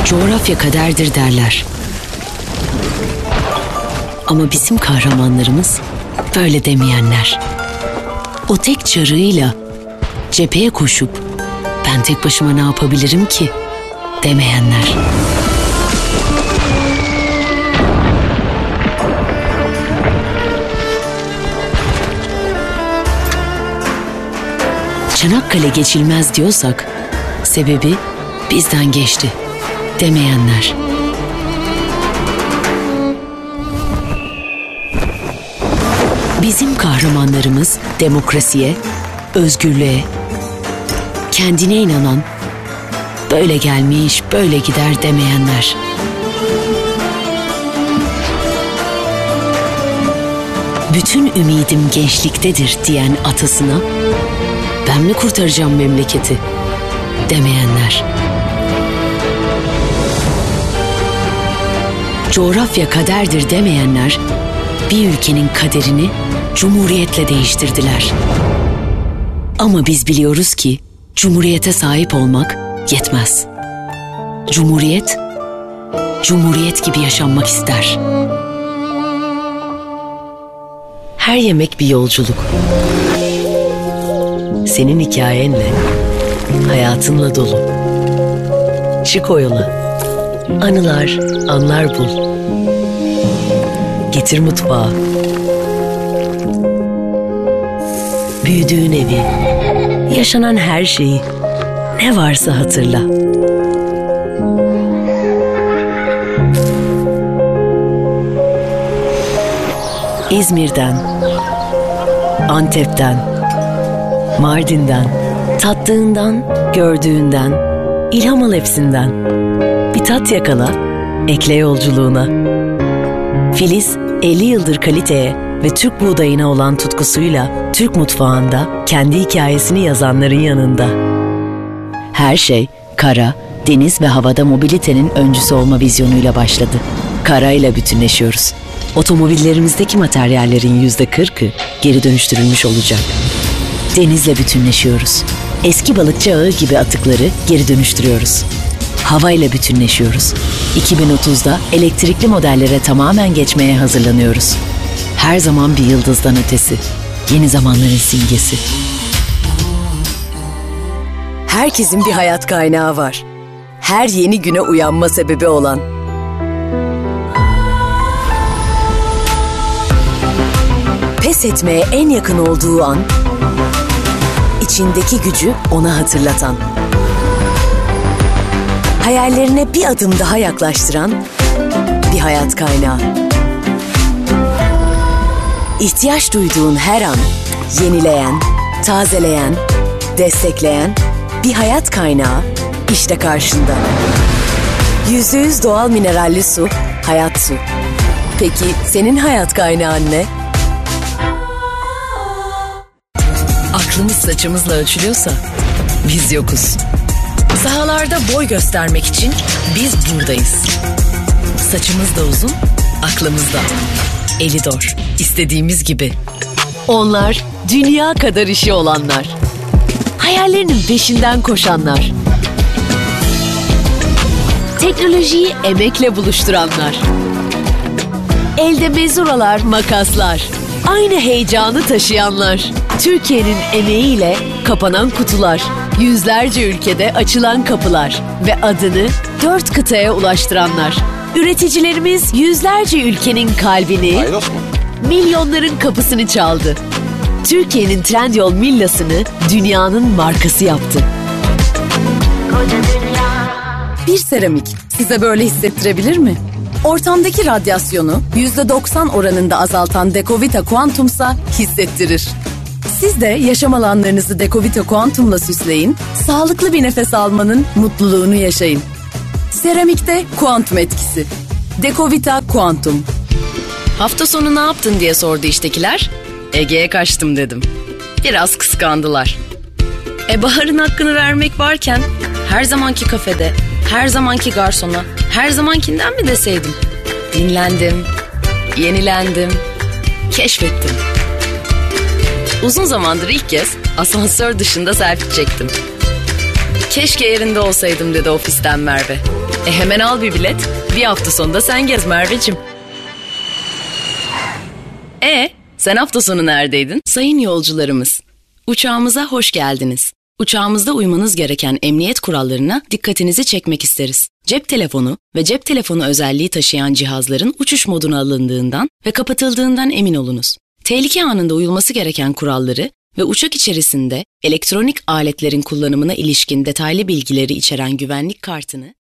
Coğrafya kaderdir derler. Ama bizim kahramanlarımız böyle demeyenler. O tek çarığıyla cepheye koşup ben tek başıma ne yapabilirim ki demeyenler. Çanakkale geçilmez diyorsak sebebi bizden geçti demeyenler. Bizim kahramanlarımız demokrasiye, özgürlüğe, kendine inanan, böyle gelmiş, böyle gider demeyenler. Bütün ümidim gençliktedir diyen atasına, ben mi kurtaracağım memleketi demeyenler. Coğrafya kaderdir demeyenler, bir ülkenin kaderini cumhuriyetle değiştirdiler. Ama biz biliyoruz ki cumhuriyete sahip olmak yetmez. Cumhuriyet, cumhuriyet gibi yaşanmak ister. Her yemek bir yolculuk. Senin hikayenle, hayatınla dolu. Çık o yola. Anılar, anlar bul. Getir mutfağa. Büyüdüğün evi, yaşanan her şeyi, ne varsa hatırla. İzmir'den, Antep'ten, Mardin'den, tattığından, gördüğünden, ilham al hepsinden. Bir tat yakala, ekle yolculuğuna. Filiz 50 yıldır kaliteye ve Türk buğdayına olan tutkusuyla Türk mutfağında kendi hikayesini yazanların yanında. Her şey kara, deniz ve havada mobilitenin öncüsü olma vizyonuyla başladı. Karayla bütünleşiyoruz. Otomobillerimizdeki materyallerin %40'ı geri dönüştürülmüş olacak. Denizle bütünleşiyoruz. Eski balıkçı ağı gibi atıkları geri dönüştürüyoruz. Havayla bütünleşiyoruz. 2030'da elektrikli modellere tamamen geçmeye hazırlanıyoruz. Her zaman bir yıldızdan ötesi. Yeni zamanların simgesi. Herkesin bir hayat kaynağı var. Her yeni güne uyanma sebebi olan. Pes etmeye en yakın olduğu an, içindeki gücü ona hatırlatan. Hayallerine bir adım daha yaklaştıran bir hayat kaynağı. İhtiyaç duyduğun her an yenileyen, tazeleyen, destekleyen bir hayat kaynağı işte karşında. %100 doğal mineralli su, Hayat Su. Peki senin hayat kaynağın ne? Aklımız saçımızla ölçülüyorsa biz yokuz. Sahalarda boy göstermek için biz buradayız. Saçımız da uzun, aklımız da. Elidor, istediğimiz gibi. Onlar dünya kadar işi olanlar. Hayallerinin peşinden koşanlar. Teknolojiyi emekle buluşturanlar. Elde mezuralar, makaslar. Aynı heyecanı taşıyanlar. Türkiye'nin emeğiyle kapanan kutular. Yüzlerce ülkede açılan kapılar ve adını 4 kıtaya ulaştıranlar. Üreticilerimiz yüzlerce ülkenin kalbini, milyonların kapısını çaldı. Türkiye'nin Trendyol Millas'ını dünyanın markası yaptı. Bir seramik size böyle hissettirebilir mi? Ortamdaki radyasyonu %90 oranında azaltan Dekovita Quantum'sa hissettirir. Siz de yaşam alanlarınızı Dekovita Quantum'la süsleyin, sağlıklı bir nefes almanın mutluluğunu yaşayın. Seramikte kuantum etkisi. Dekovita Quantum. Hafta sonu ne yaptın diye sordu iştekiler. Ege'ye kaçtım dedim. Biraz kıskandılar. Bahar'ın hakkını vermek varken her zamanki kafede, her zamanki garsona, her zamankinden mi deseydim? Dinlendim, yenilendim, keşfettim. Uzun zamandır ilk kez asansör dışında selfie çektim. Keşke yerinde olsaydım dedi ofisten Merve. Hemen al bir bilet. Bir hafta sonunda sen gez Merveciğim. Sen hafta sonu neredeydin? Sayın yolcularımız, uçağımıza hoş geldiniz. Uçağımızda uymanız gereken emniyet kurallarına dikkatinizi çekmek isteriz. Cep telefonu ve cep telefonu özelliği taşıyan cihazların uçuş moduna alındığından ve kapatıldığından emin olunuz. Tehlike anında uyulması gereken kuralları ve uçak içerisinde elektronik aletlerin kullanımına ilişkin detaylı bilgileri içeren güvenlik kartını